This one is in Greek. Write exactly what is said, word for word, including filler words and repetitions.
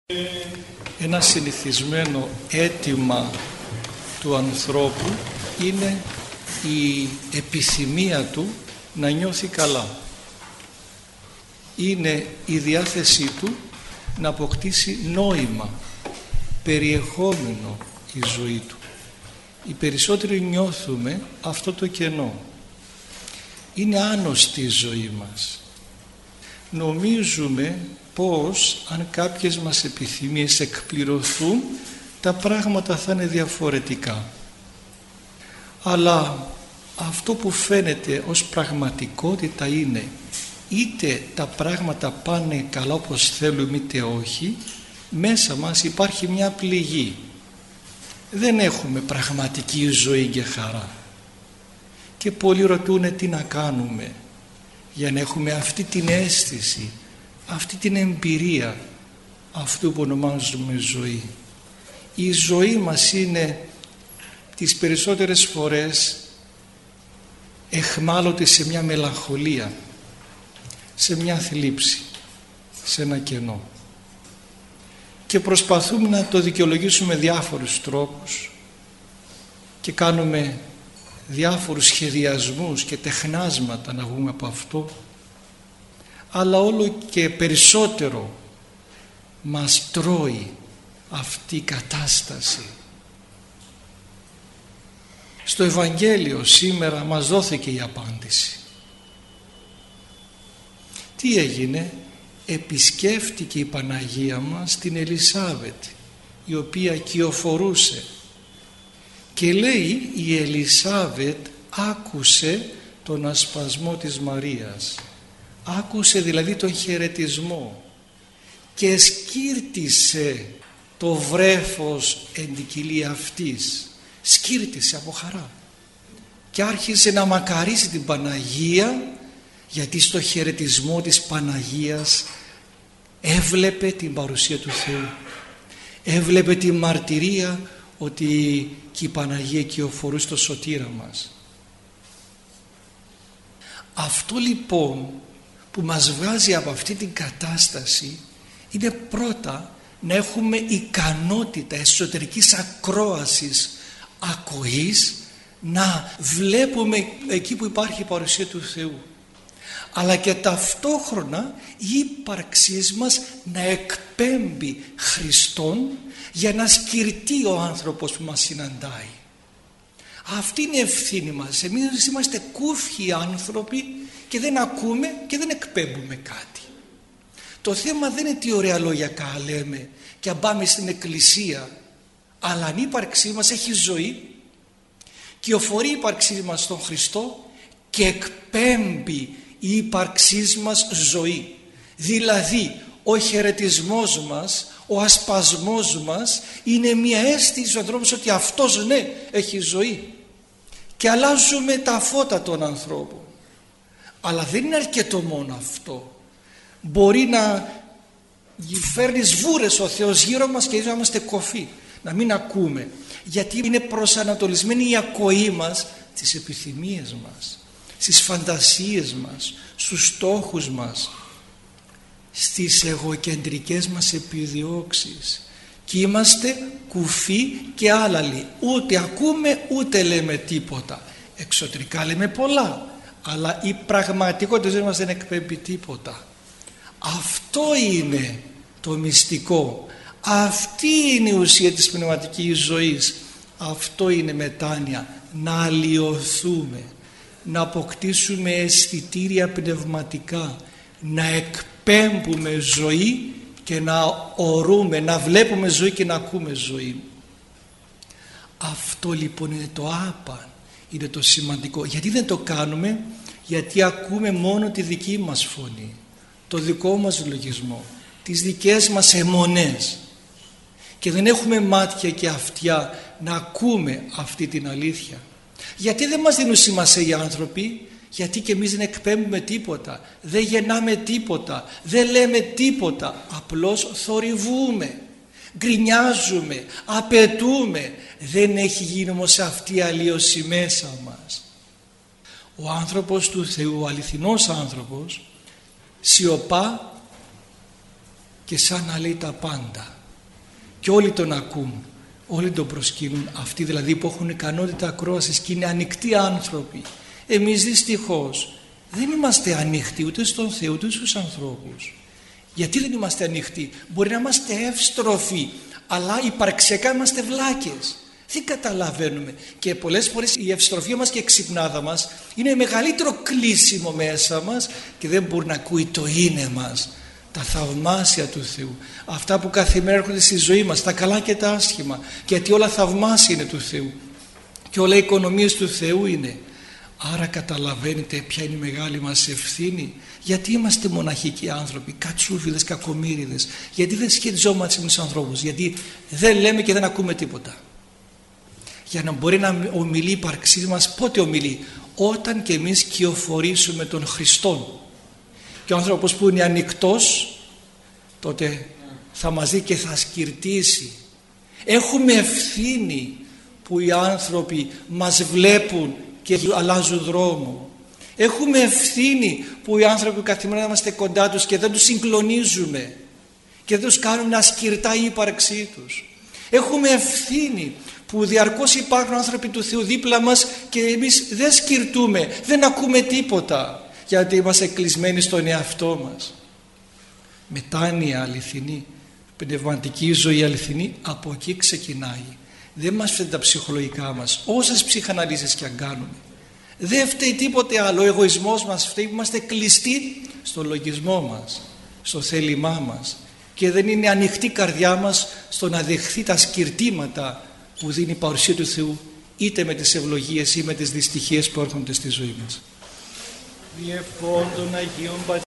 Ένα συνηθισμένο αίτημα του ανθρώπου είναι η επιθυμία του να νιώθει καλά. Είναι η διάθεσή του να αποκτήσει νόημα, περιεχόμενο η ζωή του. Οι περισσότεροι νιώθουμε αυτό το κενό. Είναι άνοστη η ζωή μας. Νομίζουμε πως αν κάποιες μας επιθυμίες εκπληρωθούν, τα πράγματα θα είναι διαφορετικά. Αλλά αυτό που φαίνεται ως πραγματικότητα είναι είτε τα πράγματα πάνε καλά όπως θέλουμε είτε όχι, μέσα μας υπάρχει μια πληγή. Δεν έχουμε πραγματική ζωή και χαρά. Και πολλοί ρωτούν τι να κάνουμε για να έχουμε αυτή την αίσθηση, αυτή την εμπειρία αυτού που ονομάζουμε ζωή. Η ζωή μας είναι τις περισσότερες φορές εχμάλωτη σε μια μελαγχολία, σε μια θλίψη, σε ένα κενό. Και προσπαθούμε να το δικαιολογήσουμε διάφορους τρόπους και κάνουμε διάφορους σχεδιασμούς και τεχνάσματα να βγούμε από αυτό, αλλά όλο και περισσότερο μας τρώει αυτή η κατάσταση. Στο Ευαγγέλιο σήμερα μας δόθηκε η απάντηση. Τι έγινε? Επισκέφτηκε η Παναγία μας την Ελισάβετ, η οποία κυοφορούσε, και λέει η Ελισάβετ άκουσε τον ασπασμό της Μαρίας, άκουσε δηλαδή τον χαιρετισμό και σκύρτησε το βρέφος εν την κοιλία αυτής, σκύρτησε από χαρά και άρχισε να μακαρίσει την Παναγία, γιατί στο χαιρετισμό της Παναγίας έβλεπε την παρουσία του Θεού, έβλεπε τη μαρτυρία ότι και η Παναγία κυοφορούσε το σωτήρα μας. Αυτό λοιπόν που μας βγάζει από αυτή την κατάσταση είναι πρώτα να έχουμε ικανότητα εσωτερικής ακρόασης, ακοής, να βλέπουμε εκεί που υπάρχει η παρουσία του Θεού, αλλά και ταυτόχρονα η ύπαρξή μας να εκπέμπει Χριστόν για να σκυρτεί ο άνθρωπος που μας συναντάει. Αυτή είναι η ευθύνη μας. Εμείς είμαστε κούφιοι άνθρωποι και δεν ακούμε και δεν εκπέμπουμε κάτι. Το θέμα δεν είναι τι ωραία λόγια λέμε και αν πάμε στην εκκλησία, αλλά αν η ύπαρξή μας έχει ζωή, κυοφορεί η ύπαρξή μας στον Χριστό και εκπέμπει η ύπαρξή μας ζωή. Δηλαδή ο χαιρετισμός μας, ο ασπασμός μας είναι μια αίσθηση στους ανθρώπους ότι αυτός ναι έχει ζωή, και αλλάζουμε τα φώτα των ανθρώπων. Αλλά δεν είναι αρκετό μόνο αυτό. Μπορεί να φέρνει σβούρες ο Θεός γύρω μας και να είμαστε κοφοί, να μην ακούμε, γιατί είναι προσανατολισμένη η ακοή μας στις επιθυμίες μας, στις φαντασίες μας, στους στόχους μας, στις εγωκεντρικές μας επιδιώξεις, και είμαστε κουφοί και άλαλοι. Ούτε ακούμε ούτε λέμε τίποτα. Εξωτερικά λέμε πολλά, αλλά η πραγματικότητα μας δεν εκπέμπει τίποτα. Αυτό είναι το μυστικό. Αυτή είναι η ουσία της πνευματικής ζωής. Αυτό είναι μετάνοια. Να αλλοιωθούμε, να αποκτήσουμε αισθητήρια πνευματικά, να εκπέμπουμε ζωή και να ορούμε, να βλέπουμε ζωή και να ακούμε ζωή. Αυτό λοιπόν είναι το άπαν, είναι το σημαντικό. Γιατί δεν το κάνουμε? Γιατί ακούμε μόνο τη δική μας φωνή, το δικό μας λογισμό, τις δικές μας αιμονές, και δεν έχουμε μάτια και αυτιά να ακούμε αυτή την αλήθεια. Γιατί δεν μας δίνουν σημασία οι άνθρωποι? Γιατί και εμείς δεν εκπέμπουμε τίποτα, δεν γεννάμε τίποτα, δεν λέμε τίποτα, απλώς θορυβούμε, γκρινιάζουμε, απαιτούμε. Δεν έχει γίνει όμως αυτή η αλλίωση μέσα μας. Ο άνθρωπος του Θεού, ο αληθινός άνθρωπος, σιωπά και σαν να λέει τα πάντα. και όλοι τον ακούν, όλοι τον προσκύνουν, αυτοί δηλαδή που έχουν ικανότητα ακρόασης και είναι ανοιχτοί άνθρωποι. Εμείς δυστυχώς δεν είμαστε ανοιχτοί ούτε στον Θεό ούτε στους ανθρώπους. Γιατί δεν είμαστε ανοιχτοί? Μπορεί να είμαστε εύστροφοι, αλλά υπαρξιακά είμαστε βλάκες. Δεν καταλαβαίνουμε, και πολλές φορές η ευστροφία μας και η ξυπνάδα μας είναι μεγαλύτερο κλείσιμο μέσα μας και δεν μπορεί να ακούει το είναι μας, τα θαυμάσια του Θεού, αυτά που καθημερινά έρχονται στη ζωή μας, τα καλά και τα άσχημα, γιατί όλα θαυμάσια είναι του Θεού και όλα οι οικονομίες του Θεού είναι. Άρα καταλαβαίνετε ποια είναι η μεγάλη μας ευθύνη? Γιατί είμαστε μοναχικοί άνθρωποι, κατσούφιδες, κακομοίριδες? Γιατί δεν σχετιζόμαστε με τους ανθρώπους? Γιατί δεν λέμε και δεν ακούμε τίποτα? Για να μπορεί να ομιλεί η ύπαρξή μας. Πότε ομιλεί? Όταν και εμείς κυοφορήσουμε τον Χριστόν. Και ο άνθρωπος που είναι ανοιχτός, τότε θα μας δει και θα σκυρτήσει. Έχουμε ευθύνη που οι άνθρωποι μας βλέπουν και αλλάζουν δρόμο. Έχουμε ευθύνη που οι άνθρωποι καθημερινά είμαστε κοντά τους και δεν τους συγκλονίζουμε και δεν τους κάνουμε να σκυρτά η ύπαρξή τους. Έχουμε ευθύνη που διαρκώς υπάρχουν άνθρωποι του Θεού δίπλα μας και εμείς δεν σκυρτούμε, δεν ακούμε τίποτα, γιατί είμαστε κλεισμένοι στον εαυτό μας. Μετάνοια αληθινή, πνευματική ζωή αληθινή, από εκεί ξεκινάει. Δεν μας φταίνουν τα ψυχολογικά μας, όσες ψυχαναλύσεις και αν κάνουμε. Δεν φταίει τίποτε άλλο, ο εγωισμός μας φταίει που είμαστε κλειστοί στο λογισμό μας, στο θέλημά μας, και δεν είναι ανοιχτή η καρδιά μας στο να δεχθεί τα σκυρτήματα που δίνει η παρουσία του Θεού, είτε με τις ευλογίες ή με τις δυστυχίες που έρχονται στη ζωή μας. Διευχών των Αγίων